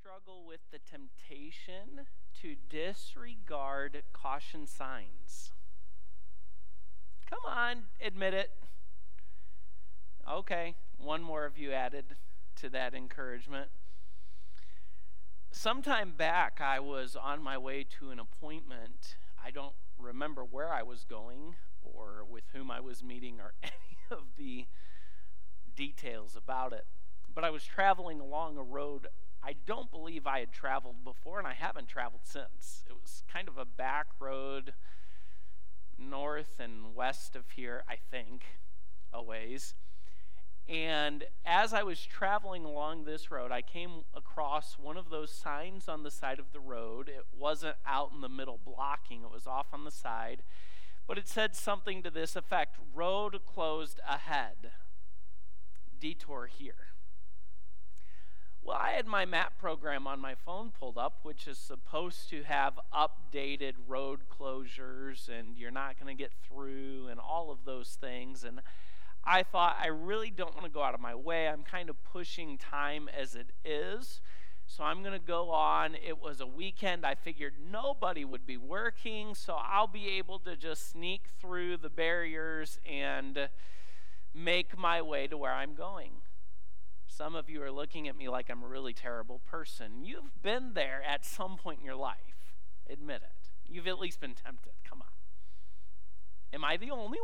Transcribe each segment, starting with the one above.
struggle with the temptation to disregard caution signs? Come on, admit it. Okay, one more of you added to that encouragement. Sometime back, I was on my way to an appointment. I don't remember where I was going or with whom I was meeting or any of the details about it. But I was traveling along a road I don't believe I had traveled before, and I haven't traveled since. It was kind of a back road north and west of here, I think, a ways. And as I was traveling along this road, I came across one of those signs on the side of the road. It wasn't out in the middle blocking, it was off on the side. But it said something to this effect: road closed ahead, detour here. Well, I had my map program on my phone pulled up, which is supposed to have updated road closures and you're not going to get through and all of those things. And I thought, I really don't want to go out of my way. I'm kind of pushing time as it is. So I'm going to go on. It was a weekend. I figured nobody would be working, so I'll be able to just sneak through the barriers and make my way to where I'm going. Some of you are looking at me like I'm a really terrible person. You've been there at some point in your life. Admit it. You've at least been tempted. Come on. Am I the only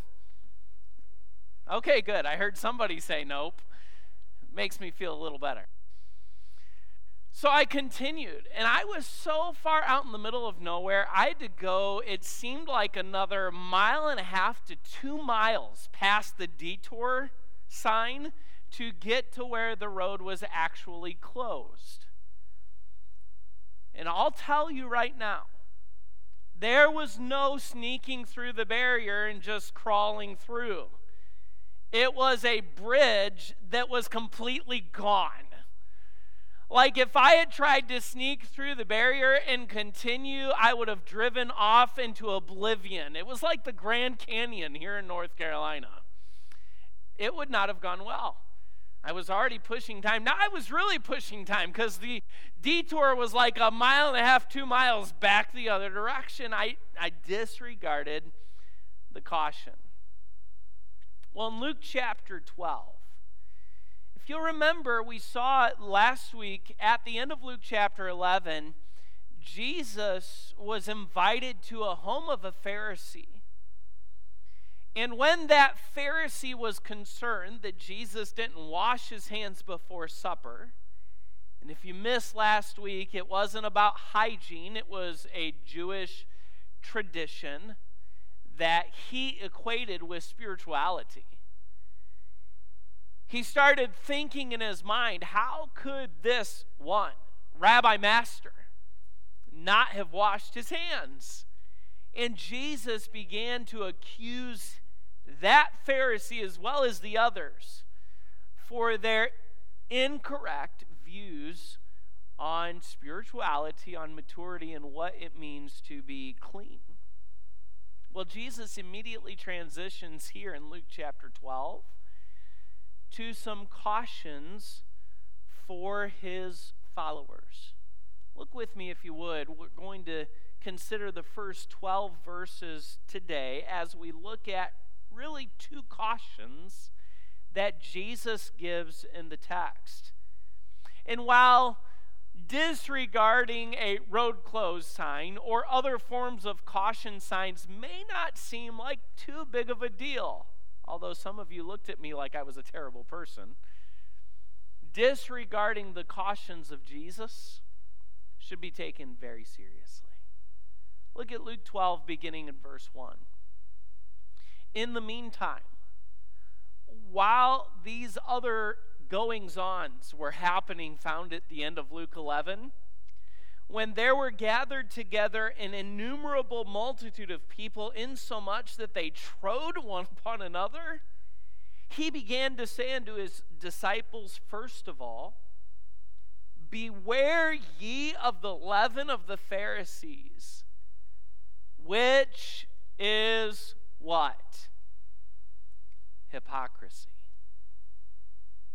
one? Okay, good. I heard somebody say nope. It makes me feel a little better. So I continued, and I was so far out in the middle of nowhere, I had to go, it seemed like another 1.5 to 2 miles past the detour sign to get to where the road was actually closed. And I'll tell you right now, there was no sneaking through the barrier and just crawling through. It was a bridge that was completely gone. Like if I had tried to sneak through the barrier and continue, I would have driven off into oblivion. It was like the Grand Canyon here in North Carolina. It would not have gone well. I was already pushing time. Now I was really pushing time because the detour was like 1.5 to 2 miles back the other direction. I disregarded the caution. Well, in Luke chapter 12, if you'll remember, we saw it last week at the end of Luke chapter 11, Jesus was invited to a home of a Pharisee. And when that Pharisee was concerned that Jesus didn't wash his hands before supper, and if you missed last week, it wasn't about hygiene, it was a Jewish tradition that he equated with spirituality. He started thinking in his mind, how could this one, Rabbi Master, not have washed his hands? And Jesus began to accuse that Pharisee as well as the others for their incorrect views on spirituality, on maturity, and what it means to be clean. Well, Jesus immediately transitions here in Luke chapter 12 to some cautions for his followers. Look with me if you would. We're going to consider the first 12 verses today as we look at really 2 cautions that Jesus gives in the text. And while disregarding a road closed sign or other forms of caution signs may not seem like too big of a deal, although some of you looked at me like I was a terrible person, disregarding the cautions of Jesus should be taken very seriously. Look at Luke 12 beginning in verse 1. In the meantime, while these other goings-ons were happening found at the end of Luke 11, when there were gathered together an innumerable multitude of people, insomuch that they trode one upon another, he began to say unto his disciples, first of all, beware ye of the leaven of the Pharisees, which is what? Hypocrisy.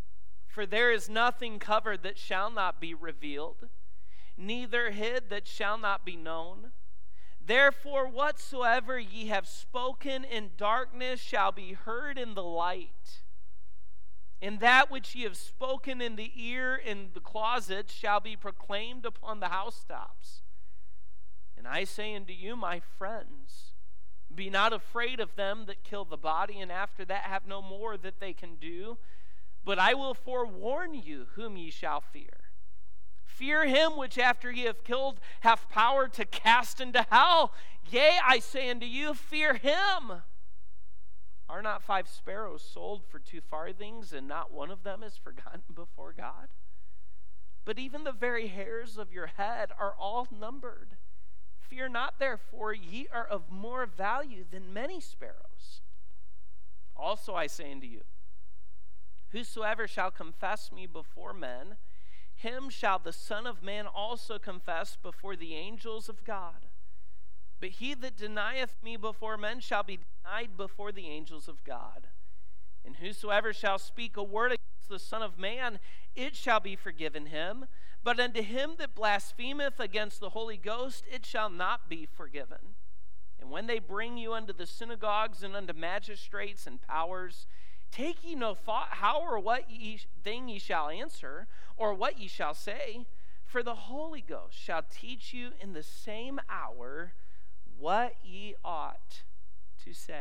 For there is nothing covered that shall not be revealed, neither hid that shall not be known. Therefore, whatsoever ye have spoken in darkness shall be heard in the light. And that which ye have spoken in the ear in the closet shall be proclaimed upon the housetops. And I say unto you, my friends, be not afraid of them that kill the body, and after that have no more that they can do. But I will forewarn you whom ye shall fear. Fear him which after he hath killed hath power to cast into hell. Yea, I say unto you, fear him. Are not 5 sparrows sold for 2 farthings, and not one of them is forgotten before God? But even the very hairs of your head are all numbered. Fear not, therefore, ye are of more value than many sparrows. Also I say unto you, whosoever shall confess me before men, him shall the Son of Man also confess before the angels of God. But he that denieth me before men shall be denied before the angels of God. And whosoever shall speak a word against the Son of Man, it shall be forgiven him. But unto him that blasphemeth against the Holy Ghost, it shall not be forgiven. And when they bring you unto the synagogues and unto magistrates and powers, take ye no thought how or what thing ye shall answer, or what ye shall say, for the Holy Ghost shall teach you in the same hour what ye ought to say.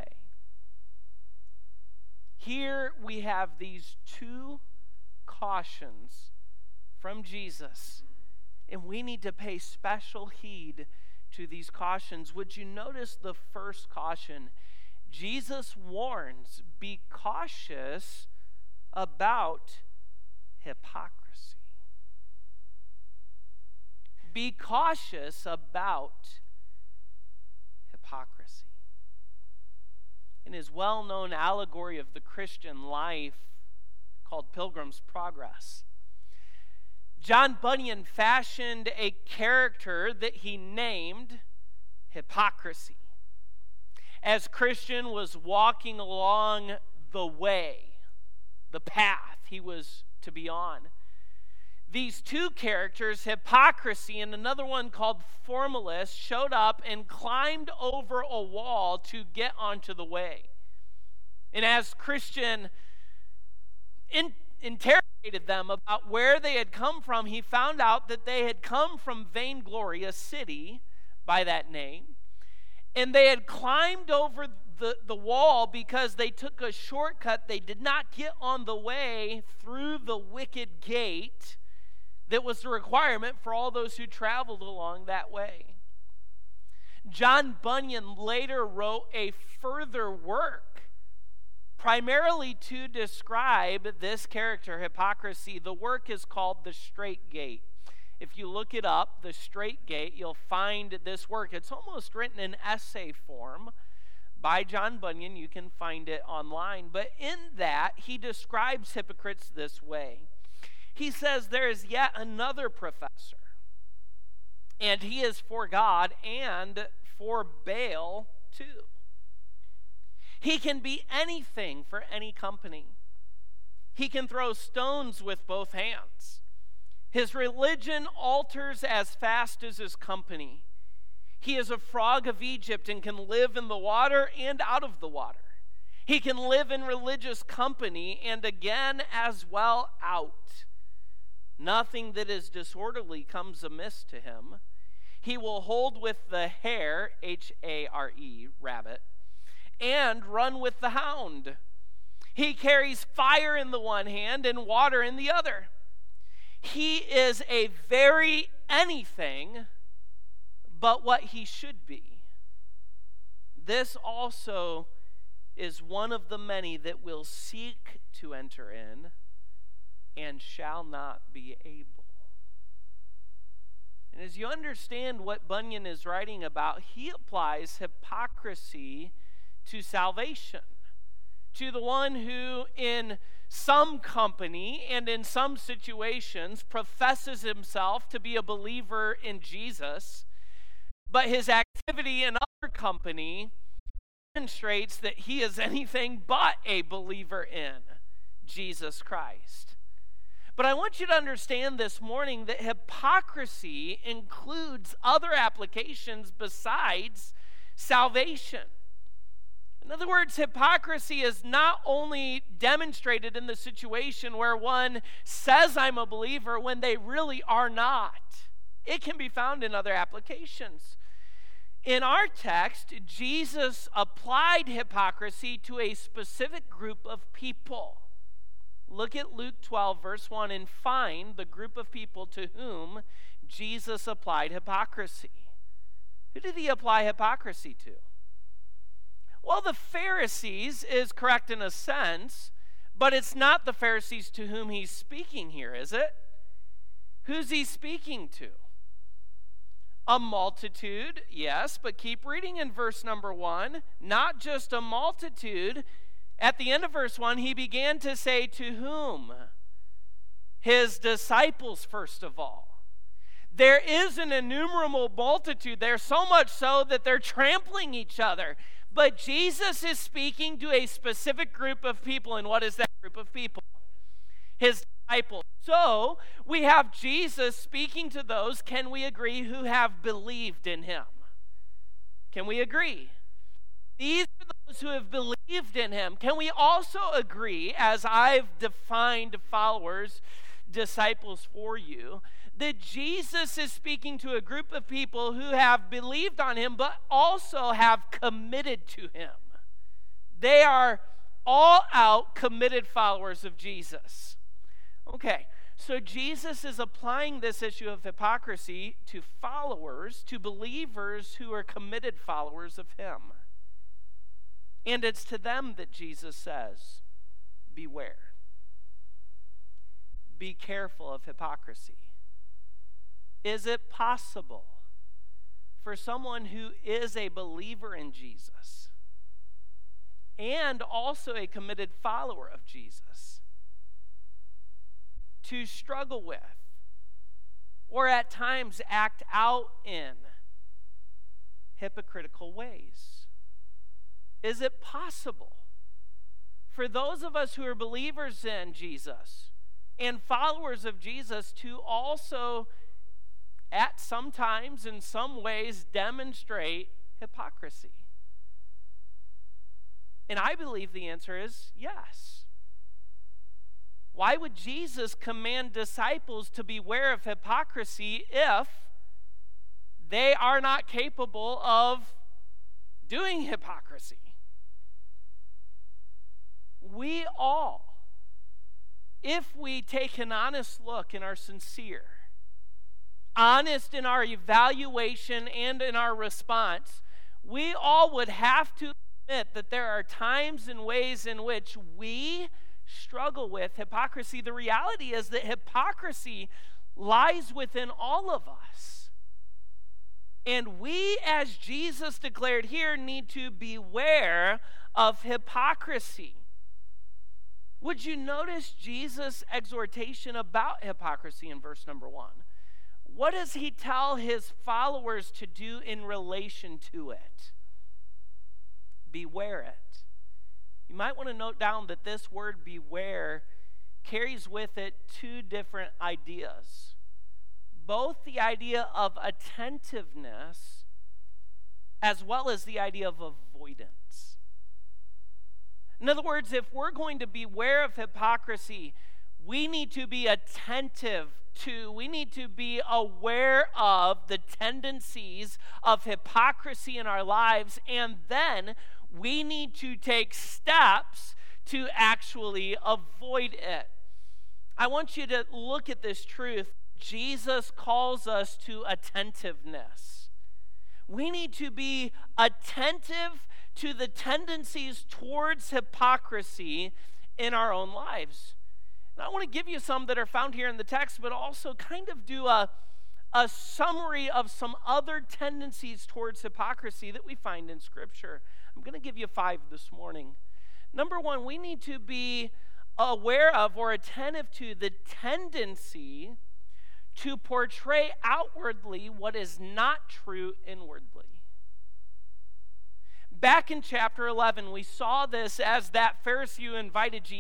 Here we have these 2 cautions from Jesus, and we need to pay special heed to these cautions. Would you notice the first caution? Jesus warns, be cautious about hypocrisy. Be cautious about hypocrisy. In his well-known allegory of the Christian life called Pilgrim's Progress, John Bunyan fashioned a character that he named hypocrisy. As Christian was walking along the way, the path he was to be on, these 2 characters, hypocrisy and another one called formalist, showed up and climbed over a wall to get onto the way. And as Christian interrogated them about where they had come from, he found out that they had come from Vainglory, a city by that name. And they had climbed over the wall because they took a shortcut. They did not get on the way through the wicket gate that was the requirement for all those who traveled along that way. John Bunyan later wrote a further work, primarily to describe this character, hypocrisy. The work is called The Straight Gate. If you look it up, The Straight Gate, you'll find this work. It's almost written in essay form by John Bunyan. You can find it online. But in that, he describes hypocrites this way. He says there is yet another professor, and he is for God and for Baal too. He can be anything for any company. He can throw stones with both hands. His religion alters as fast as his company. He is a frog of Egypt and can live in the water and out of the water. He can live in religious company and again as well out. Nothing that is disorderly comes amiss to him. He will hold with the hare, H-A-R-E, rabbit, and run with the hound. He carries fire in the one hand and water in the other. He is a very anything but what he should be. This also is one of the many that will seek to enter in and shall not be able. And as you understand what Bunyan is writing about, he applies hypocrisy to salvation, to the one who in some company and in some situations professes himself to be a believer in Jesus, but his activity in other company demonstrates that he is anything but a believer in Jesus Christ. But I want you to understand this morning that hypocrisy includes other applications besides salvation. In other words, hypocrisy is not only demonstrated in the situation where one says, I'm a believer, when they really are not. It can be found in other applications. In our text, Jesus applied hypocrisy to a specific group of people. Look at Luke 12, verse 1, and find the group of people to whom Jesus applied hypocrisy. Who did he apply hypocrisy to? Well, the Pharisees is correct in a sense, but it's not the Pharisees to whom he's speaking here, is it? Who's he speaking to? A multitude, yes, but keep reading in verse number 1. Not just a multitude. At the end of verse 1, he began to say to whom? His disciples, first of all. There is an innumerable multitude there, so much so that they're trampling each other. But Jesus is speaking to a specific group of people, and what is that group of people? His disciples. So, we have Jesus speaking to those, can we agree, who have believed in him? Can we agree? These are those who have believed in him. Can we also agree, as I've defined followers, disciples for you, that Jesus is speaking to a group of people who have believed on him, but also have committed to him? They are all out committed followers of Jesus. Okay, so Jesus is applying this issue of hypocrisy to followers, to believers who are committed followers of him. And it's to them that Jesus says, beware. Be careful of hypocrisy. Is it possible for someone who is a believer in Jesus and also a committed follower of Jesus to struggle with or at times act out in hypocritical ways? Is it possible for those of us who are believers in Jesus and followers of Jesus to also at some times in some ways demonstrate hypocrisy? And I believe the answer is yes. Why would Jesus command disciples to beware of hypocrisy if they are not capable of doing hypocrisy? We all, if we take an honest look and are sincere, honest in our evaluation and in our response, we all would have to admit that there are times and ways in which we struggle with hypocrisy. The reality is that hypocrisy lies within all of us. And we, as Jesus declared here, need to beware of hypocrisy. Would you notice Jesus' exhortation about hypocrisy in verse number 1? What does he tell his followers to do in relation to it? Beware it. You might want to note down that this word beware carries with it two different ideas. Both the idea of attentiveness as well as the idea of avoidance. In other words, if we're going to beware of hypocrisy, we need to be attentive to, we need to be aware of the tendencies of hypocrisy in our lives, and then we need to take steps to actually avoid it. I want you to look at this truth. Jesus calls us to attentiveness. We need to be attentive to the tendencies towards hypocrisy in our own lives. And I want to give you some that are found here in the text, but also kind of do a summary of some other tendencies towards hypocrisy that we find in Scripture. I'm going to give you 5 this morning. Number 1, we need to be aware of or attentive to the tendency to portray outwardly what is not true inwardly. Back in chapter 11, we saw this as that Pharisee who invited Jesus to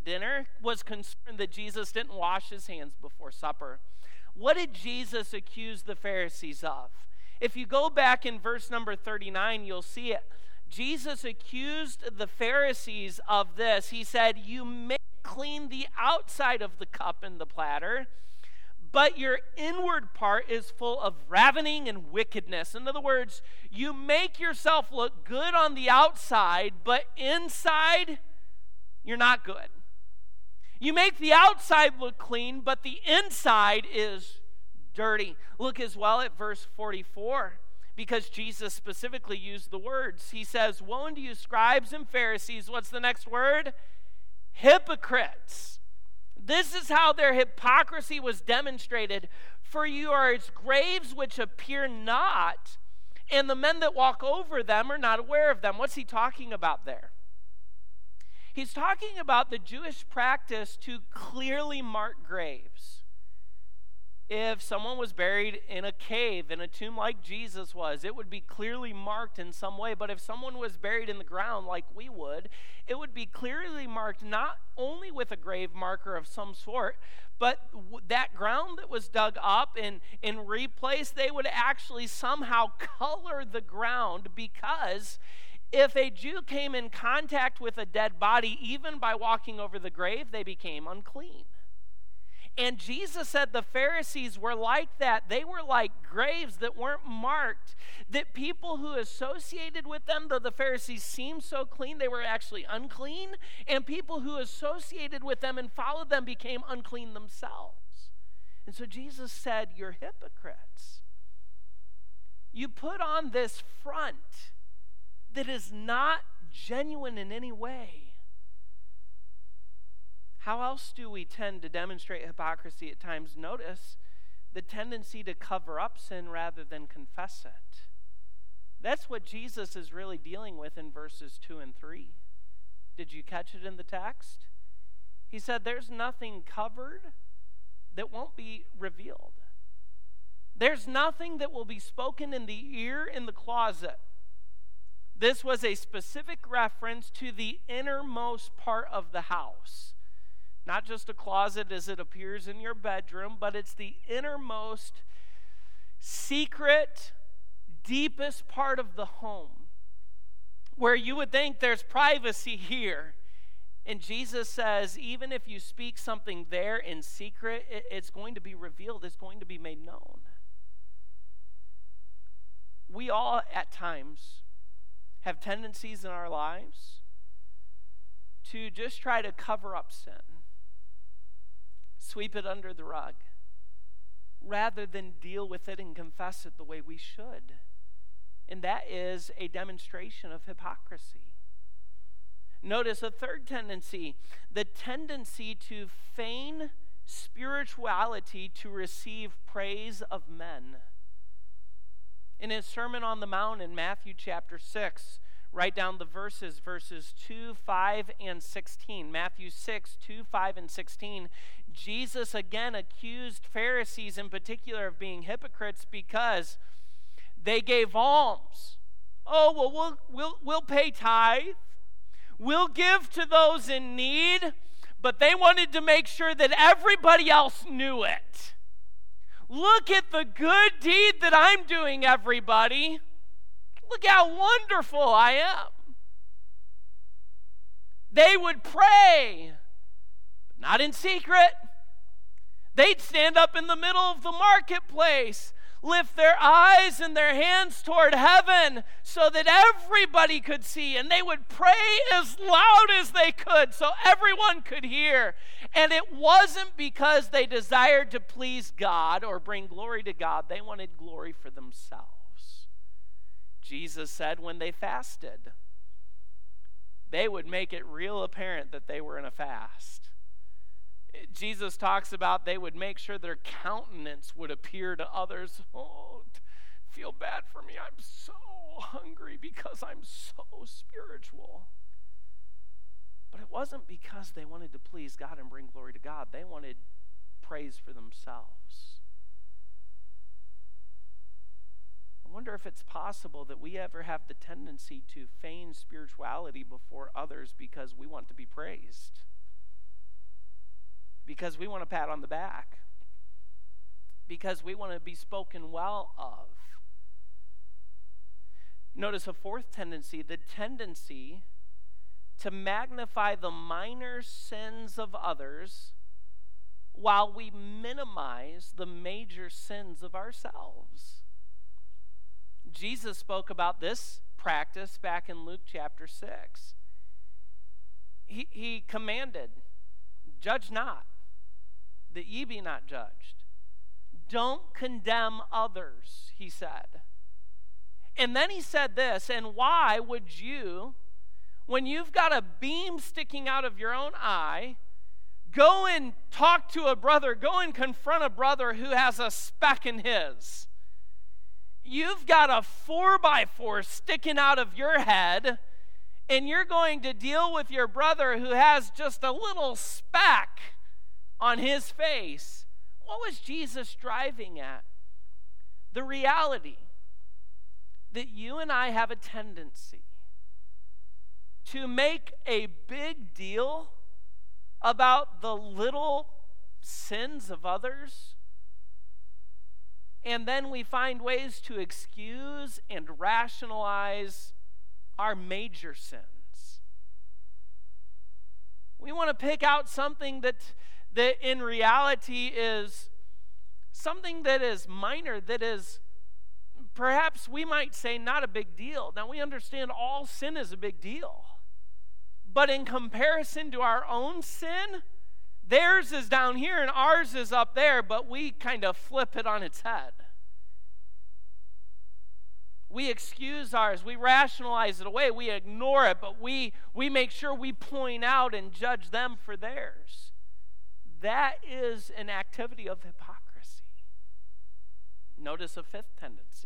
dinner was concerned that Jesus didn't wash his hands before supper. What did Jesus accuse the Pharisees of? If you go back in verse number 39, you'll see it. Jesus accused the Pharisees of this. He said, "You may clean the outside of the cup and the platter, but your inward part is full of ravening and wickedness." In other words, you make yourself look good on the outside, but inside, you're not good. You make the outside look clean, but the inside is dirty. Look as well at verse 44, because Jesus specifically used the words. He says, "Woe unto you, scribes and Pharisees." What's the next word? Hypocrites. This is how their hypocrisy was demonstrated. "For you are as graves which appear not, and the men that walk over them are not aware of them." What's he talking about there? He's talking about the Jewish practice to clearly mark graves. If someone was buried in a cave, in a tomb like Jesus was, it would be clearly marked in some way. But if someone was buried in the ground like we would, it would be clearly marked not only with a grave marker of some sort, but that ground that was dug up and replaced, they would actually somehow color the ground, because if a Jew came in contact with a dead body, even by walking over the grave, they became unclean. And Jesus said the Pharisees were like that. They were like graves that weren't marked, that people who associated with them, though the Pharisees seemed so clean, they were actually unclean, and people who associated with them and followed them became unclean themselves. And so Jesus said, "You're hypocrites. You put on this front that is not genuine in any way." How else do we tend to demonstrate hypocrisy at times? Notice the tendency to cover up sin rather than confess it. That's what Jesus is really dealing with in verses 2 and 3. Did you catch it in the text? He said there's nothing covered that won't be revealed. There's nothing that will be spoken in the ear in the closet. This was a specific reference to the innermost part of the house. Not just a closet as it appears in your bedroom, but it's the innermost, secret, deepest part of the home, where you would think there's privacy here. And Jesus says, even if you speak something there in secret, it's going to be revealed, it's going to be made known. We all, at times, have tendencies in our lives to just try to cover up sin, sweep it under the rug, rather than deal with it and confess it the way we should. And that is a demonstration of hypocrisy. Notice a third tendency, the tendency to feign spirituality to receive praise of men. In his Sermon on the Mount in Matthew chapter 6, write down the verses 2, 5, and 16. Matthew 6, 2, 5, and 16. Jesus again accused Pharisees in particular of being hypocrites because they gave alms. Oh, well, we'll pay tithe. We'll give to those in need. But they wanted to make sure that everybody else knew it. Look at the good deed that I'm doing, everybody. Look how wonderful I am. They would pray, but not in secret. They'd stand up in the middle of the marketplace, lift their eyes and their hands toward heaven so that everybody could see, and they would pray as loud as they could so everyone could hear. And it wasn't because they desired to please God or bring glory to God. They wanted glory for themselves. Jesus said when they fasted, they would make it real apparent that they were in a fast. Jesus talks about they would make sure their countenance would appear to others. Oh, feel bad for me. I'm so hungry because I'm so spiritual. But it wasn't because they wanted to please God and bring glory to God. They wanted praise for themselves. I wonder if it's possible that we ever have the tendency to feign spirituality before others because we want to be praised. because we want a pat on the back, because we want to be spoken well of. Notice a fourth tendency, the tendency to magnify the minor sins of others while we minimize the major sins of ourselves. Jesus spoke about this practice back in Luke chapter 6. He commanded, judge not, that ye be not judged. Don't condemn others, he said. And then he said this, and why would you, when you've got a beam sticking out of your own eye, go and talk to a brother, go and confront a brother who has a speck in his? You've got a 4x4 sticking out of your head, and you're going to deal with your brother who has just a little speck on his face. What was Jesus driving at? The reality that you and I have a tendency to make a big deal about the little sins of others, and then we find ways to excuse and rationalize our major sins. We want to pick out something that in reality is something that is minor, that is perhaps we might say not a big deal. Now we understand all sin is a big deal. But in comparison to our own sin, theirs is down here and ours is up there, but we kind of flip it on its head. We excuse ours, we rationalize it away, we ignore it, but we make sure we point out and judge them for theirs. That is an activity of hypocrisy. Notice a fifth tendency.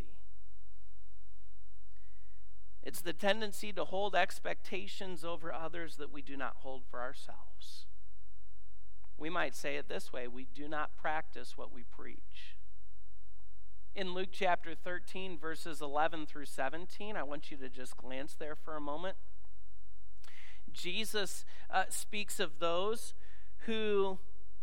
It's the tendency to hold expectations over others that we do not hold for ourselves. We might say it this way: we do not practice what we preach. In Luke chapter 13, verses 11 through 17, I want you to just glance there for a moment. Jesus speaks of those who,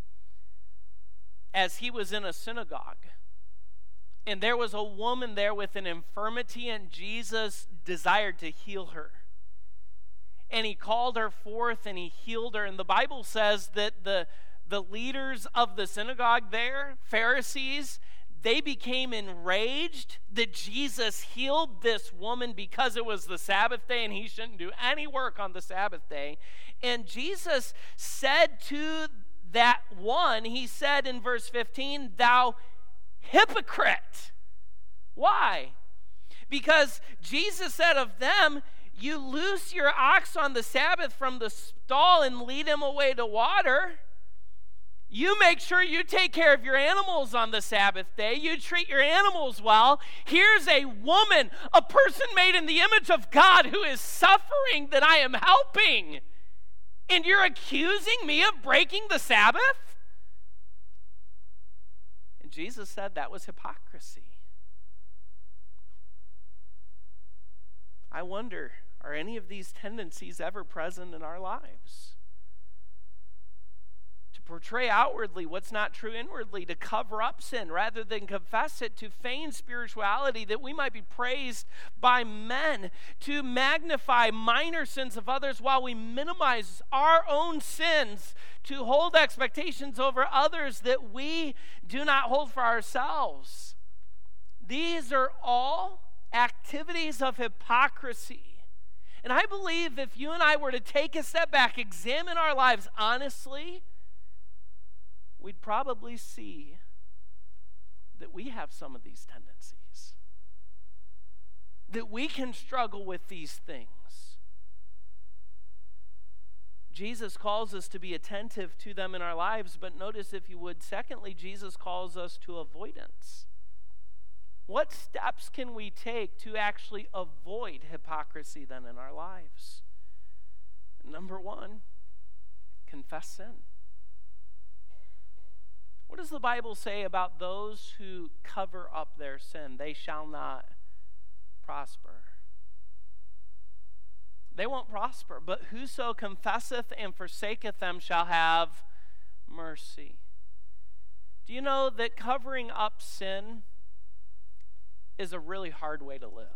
as he was in a synagogue, and there was a woman there with an infirmity, and Jesus desired to heal her. And he called her forth and he healed her. And the Bible says that the leaders of the synagogue there, Pharisees, they became enraged that Jesus healed this woman because it was the Sabbath day and he shouldn't do any work on the Sabbath day. And Jesus said to that one, he said in verse 15, "Thou hypocrite." Why? Because Jesus said of them, you loose your ox on the Sabbath from the stall and lead him away to water. You make sure you take care of your animals on the Sabbath day. You treat your animals well. Here's a woman, a person made in the image of God who is suffering that I am helping. And you're accusing me of breaking the Sabbath? And Jesus said that was hypocrisy. I wonder, are any of these tendencies ever present in our lives? To portray outwardly what's not true inwardly, to cover up sin rather than confess it, to feign spirituality that we might be praised by men, to magnify minor sins of others while we minimize our own sins, to hold expectations over others that we do not hold for ourselves. These are all activities of hypocrisy. And I believe if you and I were to take a step back, examine our lives honestly, we'd probably see that we have some of these tendencies, that we can struggle with these things. Jesus calls us to be attentive to them in our lives, but notice, if you would, secondly, Jesus calls us to avoidance. What steps can we take to actually avoid hypocrisy then in our lives? Number one, confess sin. What does the Bible say about those who cover up their sin? They shall not prosper. They won't prosper, but whoso confesseth and forsaketh them shall have mercy. Do you know that covering up sin is a really hard way to live?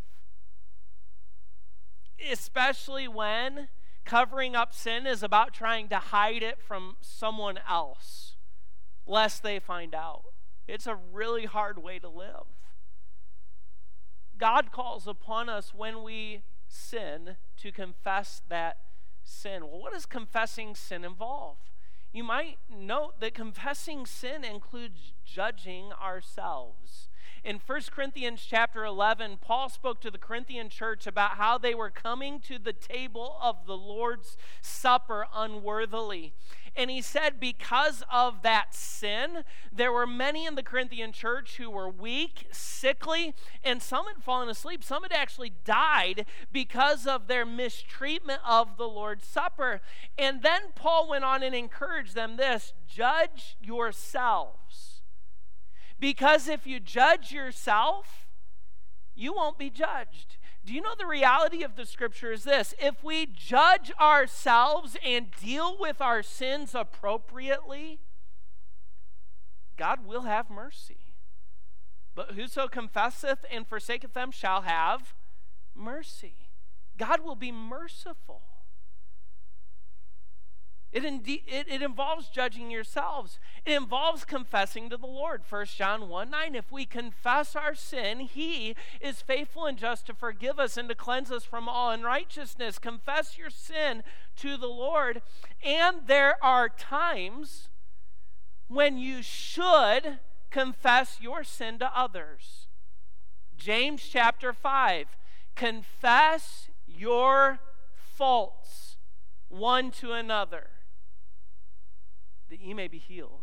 Especially when covering up sin is about trying to hide it from someone else, lest they find out. It's a really hard way to live. God calls upon us when we sin to confess that sin. Well, what does confessing sin involve? You might note that confessing sin includes judging ourselves. In 1 Corinthians chapter 11, Paul spoke to the Corinthian church about how they were coming to the table of the Lord's Supper unworthily. And he said because of that sin, there were many in the Corinthian church who were weak, sickly, and some had fallen asleep. Some had actually died because of their mistreatment of the Lord's Supper. And then Paul went on and encouraged them this: judge yourselves. Because if you judge yourself, you won't be judged. Do you know the reality of the scripture is this? If we judge ourselves and deal with our sins appropriately, God will have mercy. But whoso confesseth and forsaketh them shall have mercy. God will be merciful. It involves judging yourselves. It involves confessing to the Lord. 1 John 1:9, if we confess our sin, he is faithful and just to forgive us and to cleanse us from all unrighteousness. Confess your sin to the Lord. And there are times when you should confess your sin to others. James chapter 5, confess your faults one to another, that ye may be healed.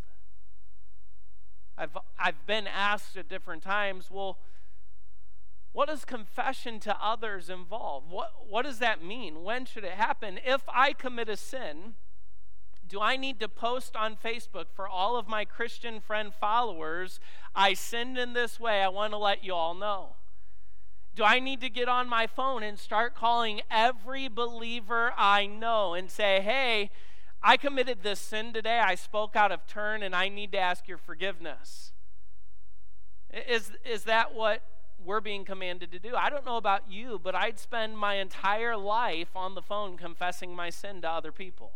I've been asked at different times, well, what does confession to others involve? What does that mean? When should it happen? If I commit a sin, do I need to post on Facebook for all of my Christian friend followers, I sinned in this way, I want to let you all know? Do I need to get on my phone and start calling every believer I know and say, hey, I committed this sin today, I spoke out of turn, and I need to ask your forgiveness? Is that what we're being commanded to do? I don't know about you, but I'd spend my entire life on the phone confessing my sin to other people.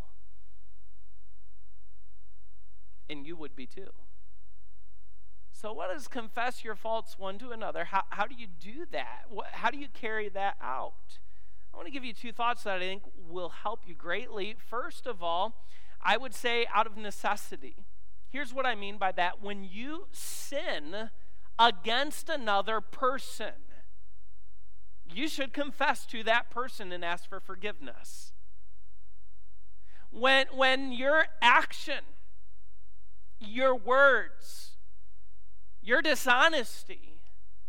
And you would be too. So what does confess your faults one to another? How do you do that? How do you carry that out? I want to give you two thoughts that I think will help you greatly. First of all, I would say out of necessity. Here's what I mean by that. When you sin against another person, you should confess to that person and ask for forgiveness. When your action, your words, your dishonesty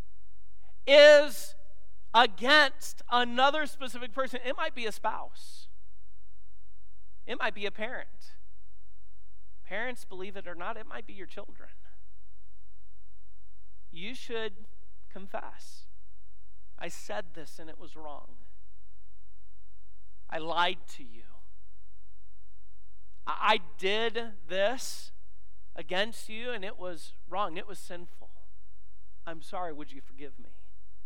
is against another specific person, it might be a spouse, it might be a parent. Parents, believe it or not, it might be your children. You should confess. I said this and it was wrong. I lied to you. I did this against you and it was wrong. It was sinful. I'm sorry. Would you forgive me?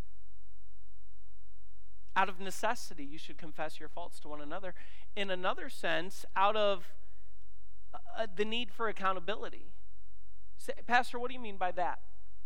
Out of necessity, you should confess your faults to one another. In another sense, out of the need for accountability. Say, Pastor, what do you mean by that?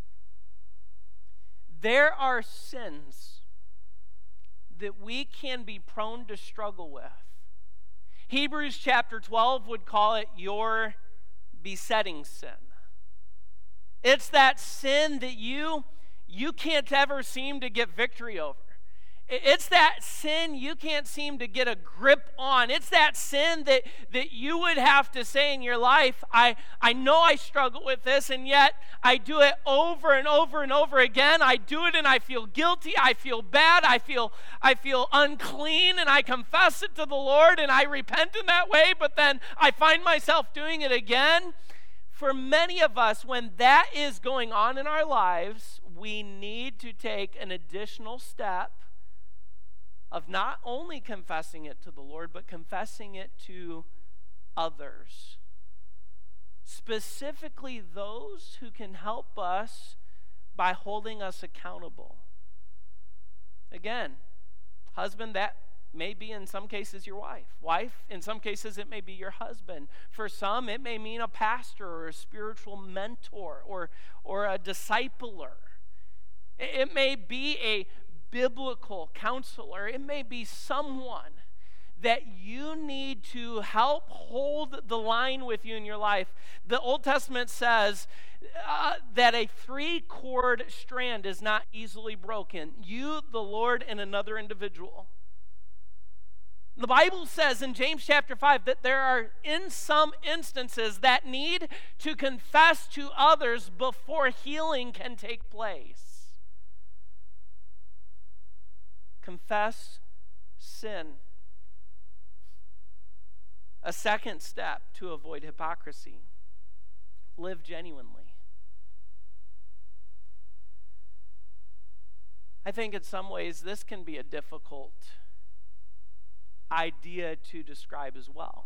There are sins that we can be prone to struggle with. Hebrews chapter 12 would call it your besetting sin. It's that sin that you can't ever seem to get victory over. It's that sin you can't seem to get a grip on. It's that sin that you would have to say in your life, I know I struggle with this, and yet I do it over and over and over again. I do it and I feel guilty. I feel bad. I feel unclean, and I confess it to the Lord, and I repent in that way, but then I find myself doing it again. For many of us, when that is going on in our lives, we need to take an additional step of not only confessing it to the Lord, but confessing it to others. specifically those who can help us by holding us accountable. Again, husband, that may be in some cases your wife. Wife, in some cases it may be your husband. For some, it may mean a pastor or a spiritual mentor or a discipler. It may be a biblical counselor. It may be someone that you need to help hold the line with you in your life. The Old Testament says that a 3-cord strand is not easily broken. You, the Lord, and another individual. The Bible says in James chapter 5 that there are, in some instances, that need to confess to others before healing can take place. Confess sin. A second step to avoid hypocrisy: live genuinely. I think in some ways this can be a difficult idea to describe as well.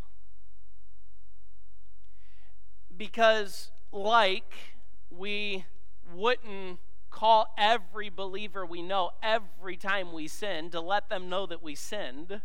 Because like we wouldn't call every believer we know every time we sin to let them know that we sinned,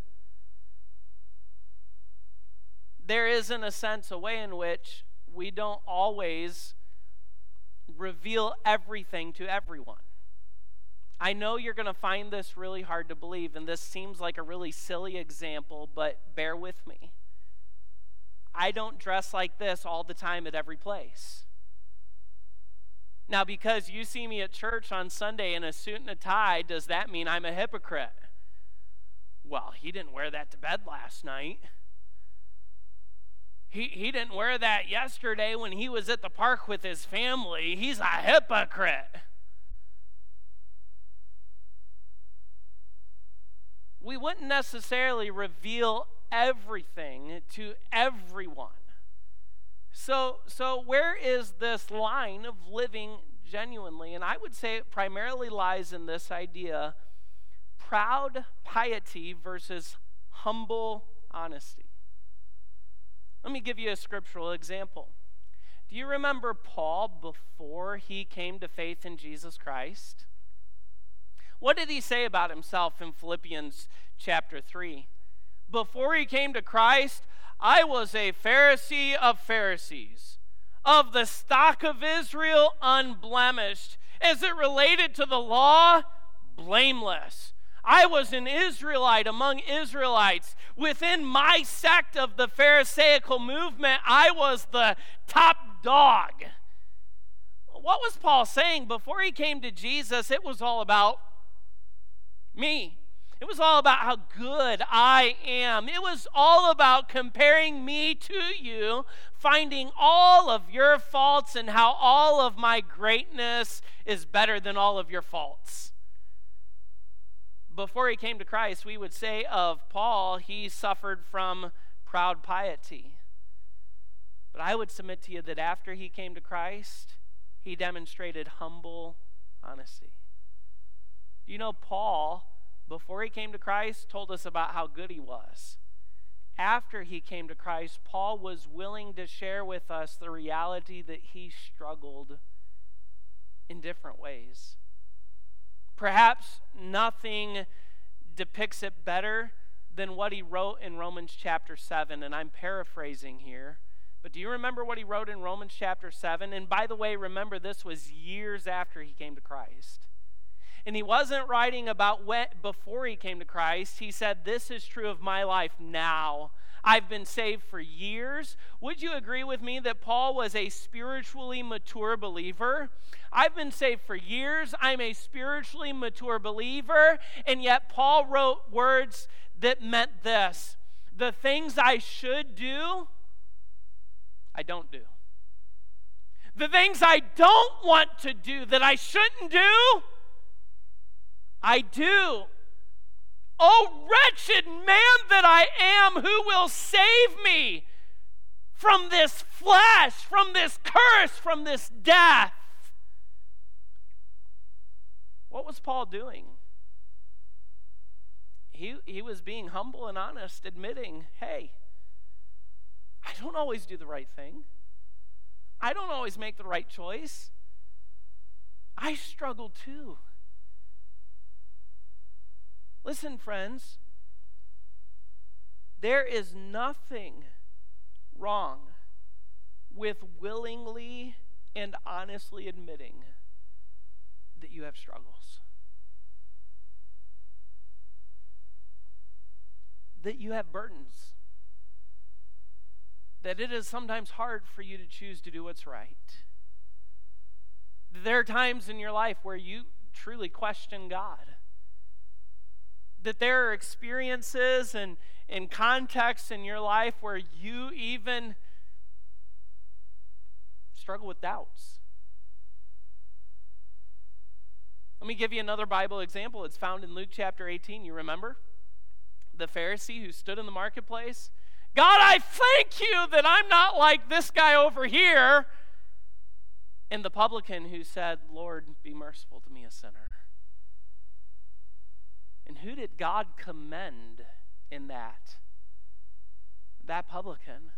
there is, in a sense, a way in which we don't always reveal everything to everyone. I know you're going to find this really hard to believe, and this seems like a really silly example, but bear with me. I don't dress like this all the time at every place. Now, because you see me at church on Sunday in a suit and a tie, does that mean I'm a hypocrite? Well, he didn't wear that to bed last night. He didn't wear that yesterday when he was at the park with his family. He's a hypocrite. We wouldn't necessarily reveal everything to everyone. So where is this line of living genuinely? And I would say it primarily lies in this idea: proud piety versus humble honesty. Let me give you a scriptural example. Do you remember Paul before he came to faith in Jesus Christ? What did he say about himself in Philippians chapter 3? Before he came to Christ, I was a Pharisee of Pharisees, of the stock of Israel unblemished. As it related to the law, blameless. I was an Israelite among Israelites. Within my sect of the Pharisaical movement, I was the top dog. What was Paul saying? Before he came to Jesus, it was all about me. It was all about how good I am. It was all about comparing me to you, finding all of your faults and how all of my greatness is better than all of your faults. Before he came to Christ, we would say of Paul, he suffered from proud piety. But I would submit to you that after he came to Christ, he demonstrated humble honesty. Do you know Paul, before he came to Christ, told us about how good he was? After he came to Christ, Paul was willing to share with us the reality that he struggled in different ways. Perhaps nothing depicts it better than what he wrote in Romans chapter 7, and I'm paraphrasing here. But do you remember what he wrote in Romans chapter 7? And by the way, remember, this was years after he came to Christ. And he wasn't writing about what before he came to Christ. He said, this is true of my life now. I've been saved for years. Would you agree with me that Paul was a spiritually mature believer? I've been saved for years. I'm a spiritually mature believer. And yet Paul wrote words that meant this: the things I should do, I don't do. The things I don't want to do, that I shouldn't do, I do. Oh, wretched man that I am, who will save me from this flesh, from this curse, from this death? What was Paul doing? He was being humble and honest, admitting, hey, I don't always do the right thing. I don't always make the right choice. I struggle too. Listen, friends, there is nothing wrong with willingly and honestly admitting that you have struggles, that you have burdens, that it is sometimes hard for you to choose to do what's right. There are times in your life where you truly question God. That there are experiences and contexts in your life where you even struggle with doubts. Let me give you another Bible example. It's found in Luke chapter 18. You remember? The Pharisee who stood in the marketplace. God, I thank you that I'm not like this guy over here. And the publican who said, Lord, be merciful to me, a sinner. And who did God commend in that? That publican.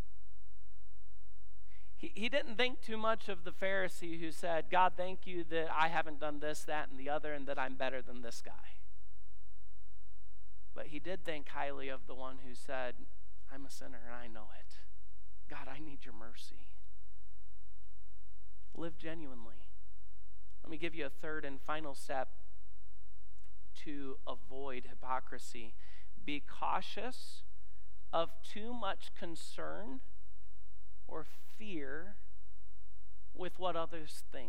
He didn't think too much of the Pharisee who said, God, thank you that I haven't done this, that, and the other, and that I'm better than this guy. But he did think highly of the one who said, I'm a sinner and I know it. God, I need your mercy. Live genuinely. Let me give you a third and final step to avoid hypocrisy. Be cautious of too much concern or fear with what others think.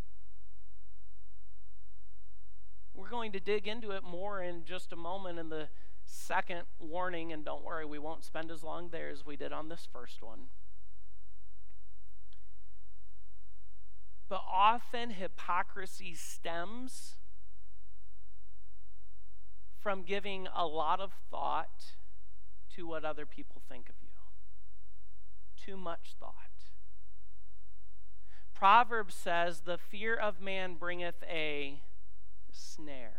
We're going to dig into it more in just a moment in the second warning, and don't worry, we won't spend as long there as we did on this first one. But often hypocrisy stems from giving a lot of thought to what other people think of you. Too much thought. Proverbs says, the fear of man bringeth a snare.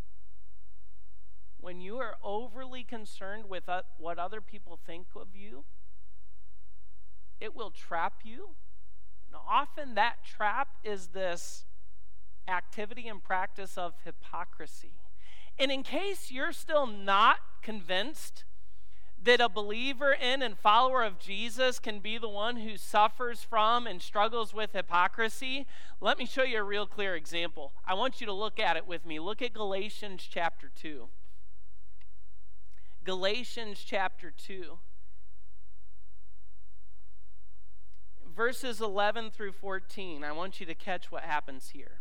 When you are overly concerned with what other people think of you, it will trap you. And often that trap is this activity and practice of hypocrisy. And in case you're still not convinced that a believer in and follower of Jesus can be the one who suffers from and struggles with hypocrisy, let me show you a real clear example. I want you to look at it with me. Look at Galatians chapter 2. Galatians chapter 2. Verses 11 through 14. I want you to catch what happens here.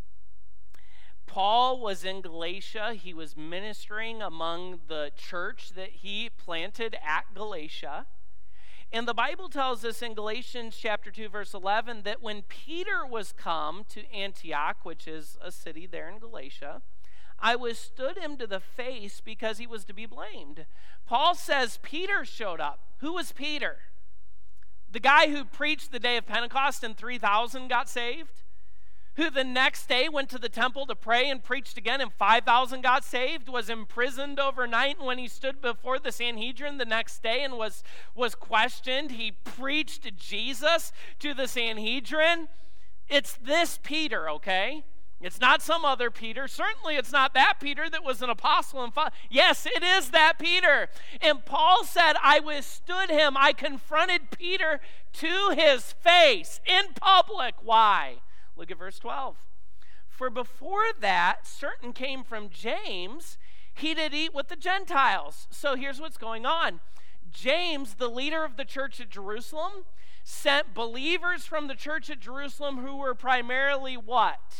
Paul was in Galatia. He was ministering among the church that he planted at Galatia. And the Bible tells us in Galatians chapter 2, verse 11, that when Peter was come to Antioch, which is a city there in Galatia, I withstood him to the face because he was to be blamed. Paul says Peter showed up. Who was Peter? The guy who preached the day of Pentecost and 3,000 got saved? Who the next day went to the temple to pray and preached again and 5,000 got saved, was imprisoned overnight, and when he stood before the Sanhedrin the next day and was questioned, he preached Jesus to the Sanhedrin. It's this Peter, okay? It's not some other Peter. Certainly it's not that Peter that was an apostle and yes, it is that Peter. And Paul said, I withstood him. I confronted Peter to his face in public. Why? Look at verse 12. For before that, certain came from James, he did eat with the Gentiles. So here's what's going on. James, the leader of the church at Jerusalem, sent believers from the church at Jerusalem who were primarily what?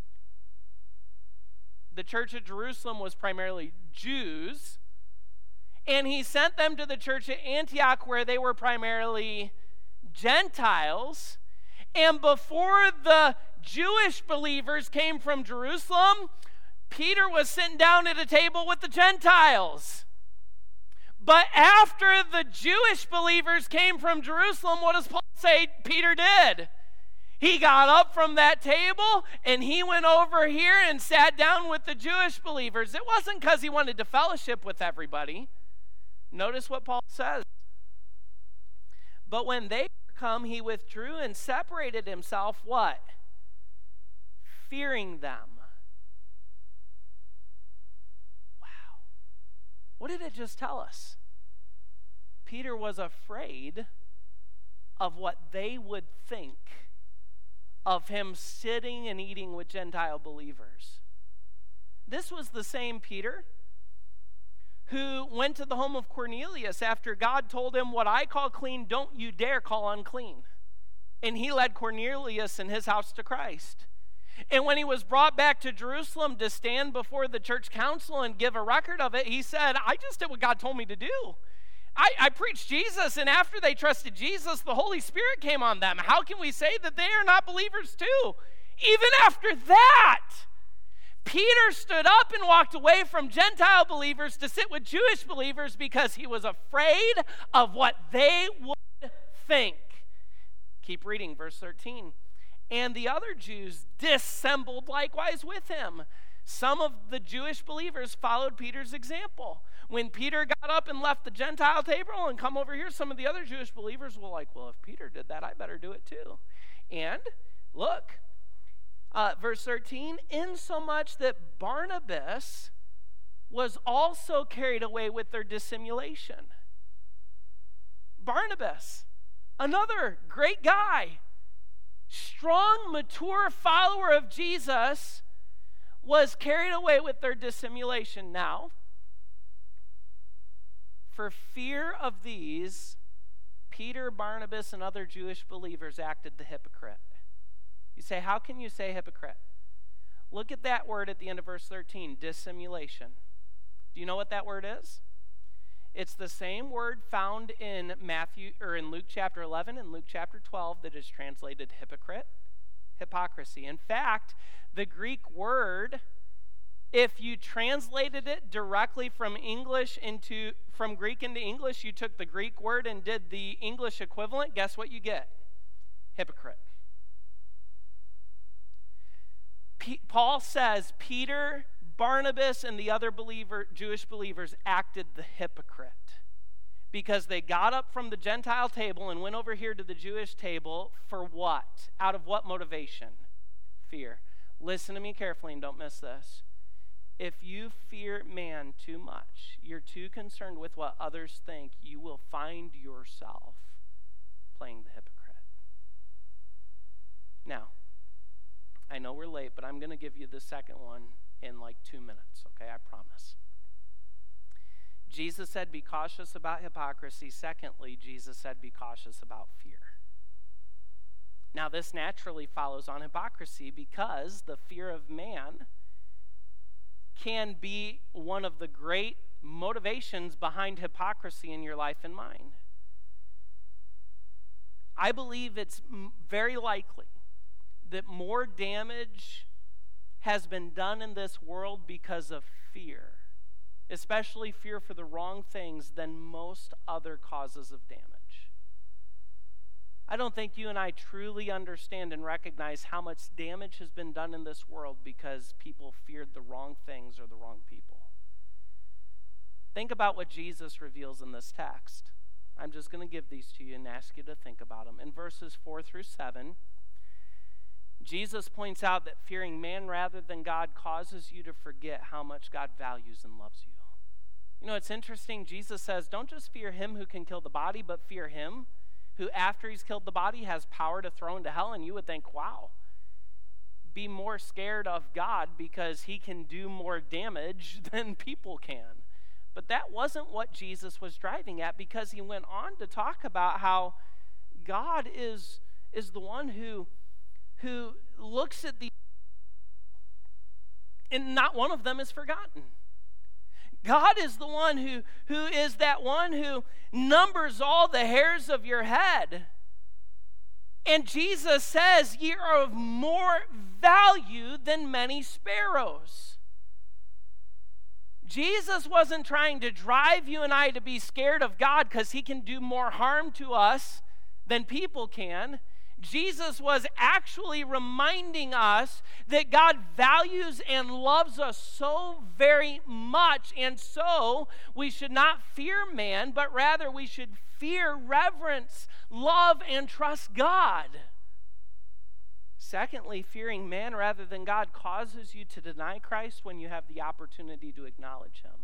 The church at Jerusalem was primarily Jews. And he sent them to the church at Antioch where they were primarily Gentiles. And before the Jewish believers came from Jerusalem, Peter was sitting down at a table with the Gentiles. But after the Jewish believers came from Jerusalem, what does Paul say Peter did? He got up from that table and he went over here and sat down with the Jewish believers. It wasn't because he wanted to fellowship with everybody. Notice what Paul says. But when they were come, he withdrew and separated himself, what? Fearing them. Wow. What did it just tell us? Peter was afraid of what they would think of him sitting and eating with Gentile believers. This was the same Peter who went to the home of Cornelius after God told him, what I call clean, don't you dare call unclean. And he led Cornelius and his house to Christ. And when he was brought back to Jerusalem to stand before the church council and give a record of it, he said, I just did what God told me to do. I preached Jesus, and after they trusted Jesus, the Holy Spirit came on them. How can we say that they are not believers too? Even after that, Peter stood up and walked away from Gentile believers to sit with Jewish believers because he was afraid of what they would think. Keep reading, verse 13. And the other Jews dissembled likewise with him. Some of the Jewish believers followed Peter's example. When Peter got up and left the Gentile table and come over here, some of the other Jewish believers were like, well, if Peter did that, I better do it too. And look, verse 13, insomuch that Barnabas was also carried away with their dissimulation. Barnabas, another great guy, strong, mature follower of Jesus, was carried away with their dissimulation. Now, for fear of these, Peter, Barnabas, and other Jewish believers acted the hypocrite. You say, how can you say hypocrite? Look at that word at the end of verse 13, dissimulation. Do you know what that word is? It's the same word found in Luke chapter 11 and Luke chapter 12 that is translated hypocrite, hypocrisy. In fact, the Greek word, if you translated it directly from Greek into English, you took the Greek word and did the English equivalent, guess what you get? Hypocrite. Paul says Peter, Barnabas, and the other Jewish believers acted the hypocrite because they got up from the Gentile table and went over here to the Jewish table for what? Out of what motivation? Fear. Listen to me carefully and don't miss this. If you fear man too much, you're too concerned with what others think, you will find yourself playing the hypocrite. Now, I know we're late, but I'm going to give you the second one in like 2 minutes, okay? I promise. Jesus said, be cautious about hypocrisy. Secondly, Jesus said, be cautious about fear. Now, this naturally follows on hypocrisy because the fear of man can be one of the great motivations behind hypocrisy in your life and mine. I believe it's very likely that more damage has been done in this world because of fear, especially fear for the wrong things, than most other causes of damage. I don't think you and I truly understand and recognize how much damage has been done in this world because people feared the wrong things or the wrong people. Think about what Jesus reveals in this text. I'm just going to give these to you and ask you to think about them. In verses 4 through 7, Jesus points out that fearing man rather than God causes you to forget how much God values and loves you. You know, it's interesting. Jesus says, don't just fear him who can kill the body, but fear him who, after he's killed the body, has power to throw into hell. And you would think, wow, be more scared of God because he can do more damage than people can. But that wasn't what Jesus was driving at, because he went on to talk about how God is the one who looks at these, and not one of them is forgotten. God is the one who is that one who numbers all the hairs of your head. And Jesus says, ye are of more value than many sparrows. Jesus wasn't trying to drive you and I to be scared of God because he can do more harm to us than people can. Jesus was actually reminding us that God values and loves us so very much, and so we should not fear man, but rather we should fear, reverence, love, and trust God. Secondly, fearing man rather than God causes you to deny Christ when you have the opportunity to acknowledge him.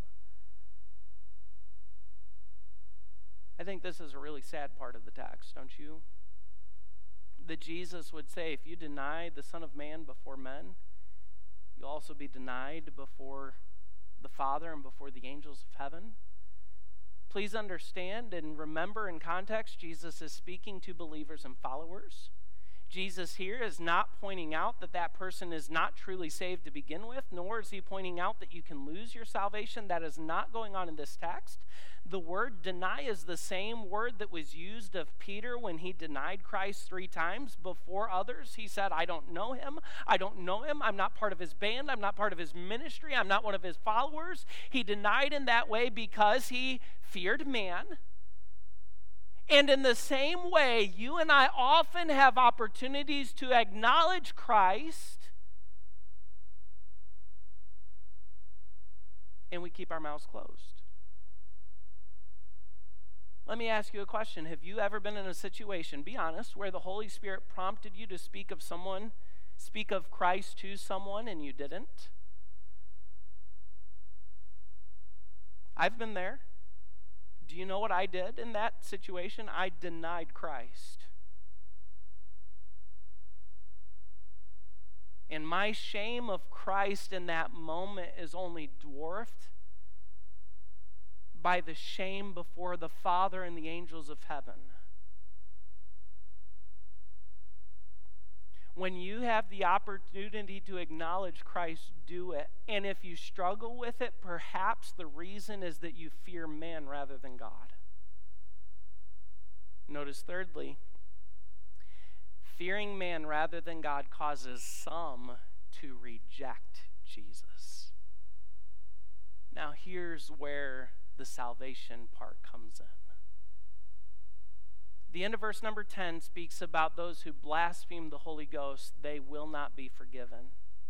I think this is a really sad part of the text, don't you? That Jesus would say, if you deny the Son of Man before men, you'll also be denied before the Father and before the angels of heaven. Please understand and remember in context, Jesus is speaking to believers and followers. Jesus here is not pointing out that that person is not truly saved to begin with, nor is he pointing out that you can lose your salvation. That is not going on in this text. The word deny is the same word that was used of Peter when he denied Christ 3 times before others. He said, I don't know him. I don't know him. I'm not part of his band. I'm not part of his ministry. I'm not one of his followers. He denied in that way because he feared man. And in the same way, you and I often have opportunities to acknowledge Christ, and we keep our mouths closed. Let me ask you a question. Have you ever been in a situation, be honest, where the Holy Spirit prompted you to speak of Christ to someone, and you didn't? I've been there. Do you know what I did in that situation? I denied Christ. And my shame of Christ in that moment is only dwarfed by the shame before the Father and the angels of heaven. When you have the opportunity to acknowledge Christ, do it. And if you struggle with it, perhaps the reason is that you fear man rather than God. Notice thirdly, fearing man rather than God causes some to reject Jesus. Now here's where the salvation part comes in. The end of verse number 10 speaks about those who blaspheme the Holy Ghost. They will not be forgiven.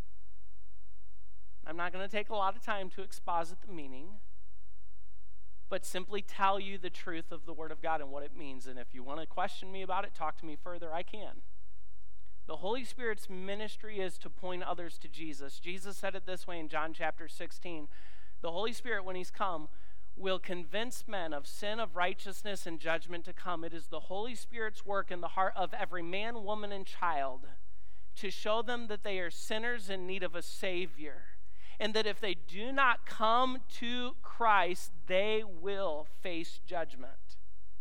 I'm not going to take a lot of time to exposit the meaning, but simply tell you the truth of the Word of God and what it means. And if you want to question me about it, talk to me further, I can. The Holy Spirit's ministry is to point others to Jesus. Jesus said it this way in John chapter 16. The Holy Spirit, when he's come, will convince men of sin, of righteousness, and judgment to come. It is the Holy Spirit's work in the heart of every man, woman, and child to show them that they are sinners in need of a Savior, and that if they do not come to Christ, they will face judgment.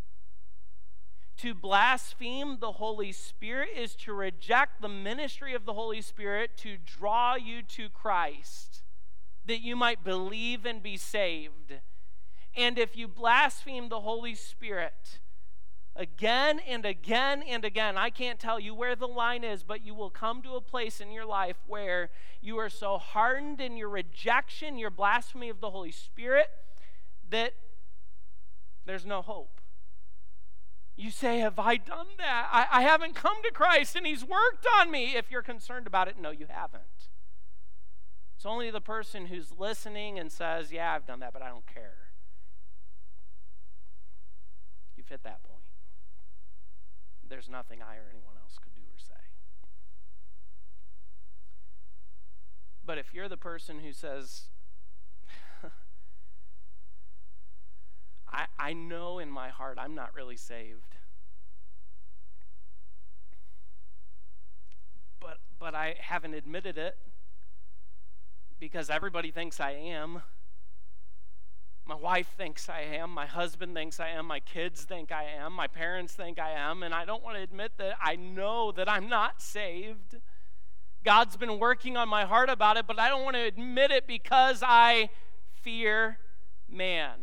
To blaspheme the Holy Spirit is to reject the ministry of the Holy Spirit to draw you to Christ, that you might believe and be saved. And if you blaspheme the Holy Spirit again and again and again, I can't tell you where the line is, but you will come to a place in your life where you are so hardened in your rejection, your blasphemy of the Holy Spirit, that there's no hope. You say, have I done that? I haven't come to Christ and he's worked on me. If you're concerned about it, no, you haven't. It's only the person who's listening and says, yeah, I've done that, but I don't care. You've hit that point. There's nothing I or anyone else could do or say. But if you're the person who says, I know in my heart I'm not really saved, but I haven't admitted it because everybody thinks I am. My wife thinks I am, my husband thinks I am, my kids think I am, my parents think I am, and I don't want to admit that I know that I'm not saved. God's been working on my heart about it, but I don't want to admit it because I fear man.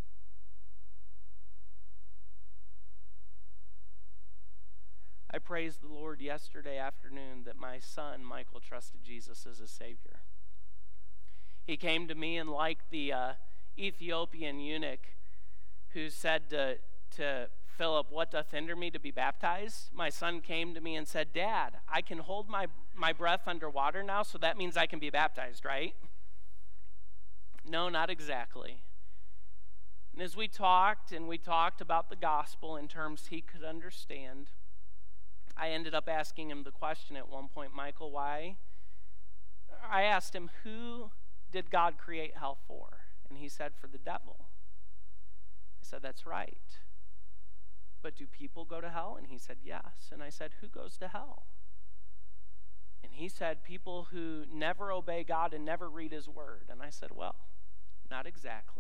I praised the Lord yesterday afternoon that my son, Michael, trusted Jesus as his Savior. He came to me and like the Ethiopian eunuch who said to Philip, what doth hinder me to be baptized? My son came to me and said, Dad, I can hold my breath underwater now, so that means I can be baptized, right? No, not exactly. And as we talked about the gospel in terms he could understand, I ended up asking him the question at one point, Michael, why? I asked him, who did God create hell for? And he said, for the devil. I said, that's right. But do people go to hell? And he said, yes. And I said, who goes to hell? And he said, people who never obey God and never read his word. And I said, well, not exactly.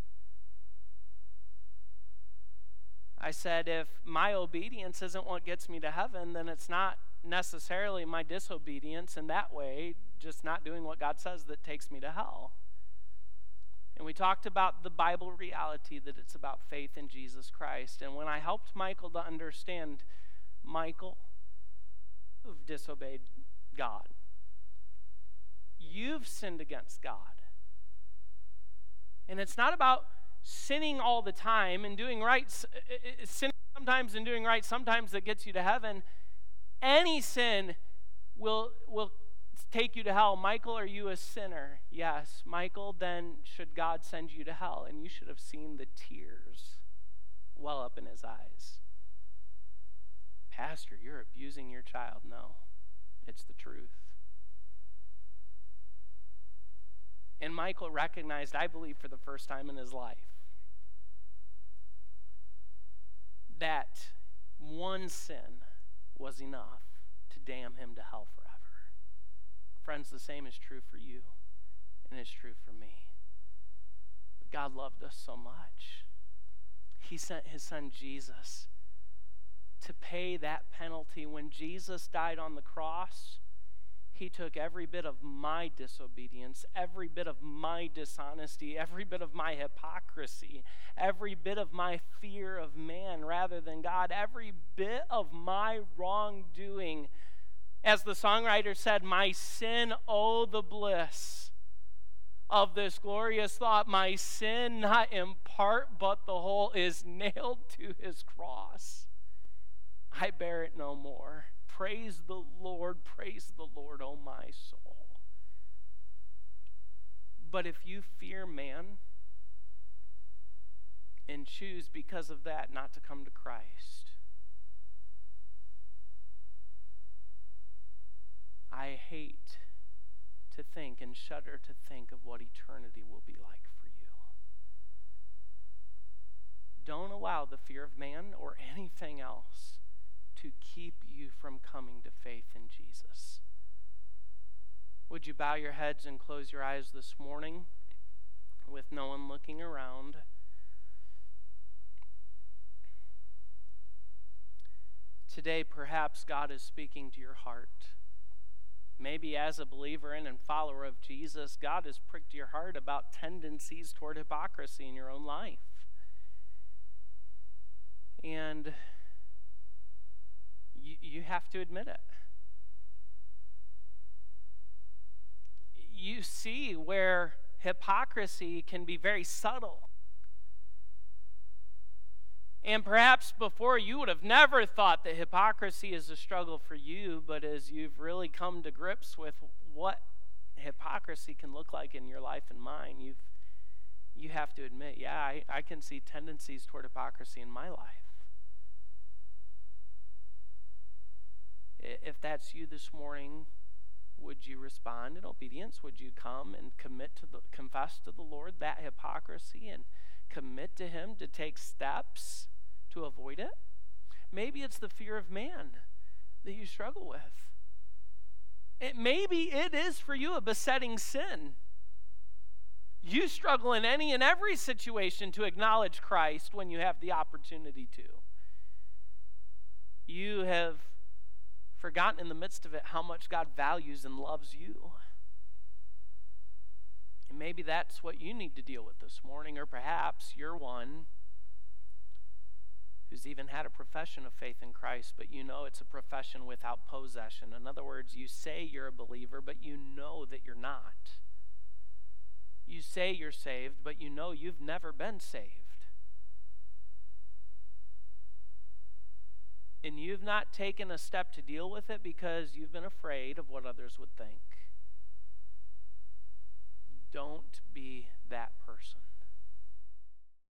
I said, if my obedience isn't what gets me to heaven, then it's not necessarily my disobedience in that way, just not doing what God says, that takes me to hell. And we talked about the Bible reality that it's about faith in Jesus Christ. And when I helped Michael to understand, Michael, you've disobeyed God. You've sinned against God. And it's not about sinning all the time and doing right, sinning sometimes and doing right sometimes that gets you to heaven. Any sin will take you to hell. Michael, are you a sinner? Yes. Michael, then should God send you to hell? And you should have seen the tears well up in his eyes. Pastor, you're abusing your child. No, it's the truth. And Michael recognized, I believe for the first time in his life, that one sin was enough to damn him to hell forever. Friends, the same is true for you, and it's true for me. But God loved us so much. He sent his son Jesus to pay that penalty. When Jesus died on the cross, he took every bit of my disobedience, every bit of my dishonesty, every bit of my hypocrisy, every bit of my fear of man rather than God, every bit of my wrongdoing. As the songwriter said, my sin, oh, the bliss of this glorious thought. My sin, not in part, but the whole, is nailed to his cross. I bear it no more. Praise the Lord, oh my soul. But if you fear man and choose because of that not to come to Christ, I hate to think and shudder to think of what eternity will be like for you. Don't allow the fear of man or anything else to keep you from coming to faith in Jesus. Would you bow your heads and close your eyes this morning with no one looking around? Today, perhaps God is speaking to your heart. Maybe as a believer in and follower of Jesus, God has pricked your heart about tendencies toward hypocrisy in your own life. And you have to admit it. You see where hypocrisy can be very subtle. And perhaps before you would have never thought that hypocrisy is a struggle for you, but as you've really come to grips with what hypocrisy can look like in your life and mine, you have to admit, yeah, I can see tendencies toward hypocrisy in my life. If that's you this morning, would you respond in obedience? Would you come and confess to the Lord that hypocrisy and commit to him to take steps to avoid it? Maybe it's the fear of man that you struggle with. Maybe it is for you a besetting sin. You struggle in any and every situation to acknowledge Christ when you have the opportunity to. You have forgotten in the midst of it how much God values and loves you. And maybe that's what you need to deal with this morning, or perhaps you're one who's even had a profession of faith in Christ, but you know it's a profession without possession. In other words, you say you're a believer, but you know that you're not. You say you're saved, but you know you've never been saved. and you've not taken a step to deal with it because you've been afraid of what others would think. Don't be that person.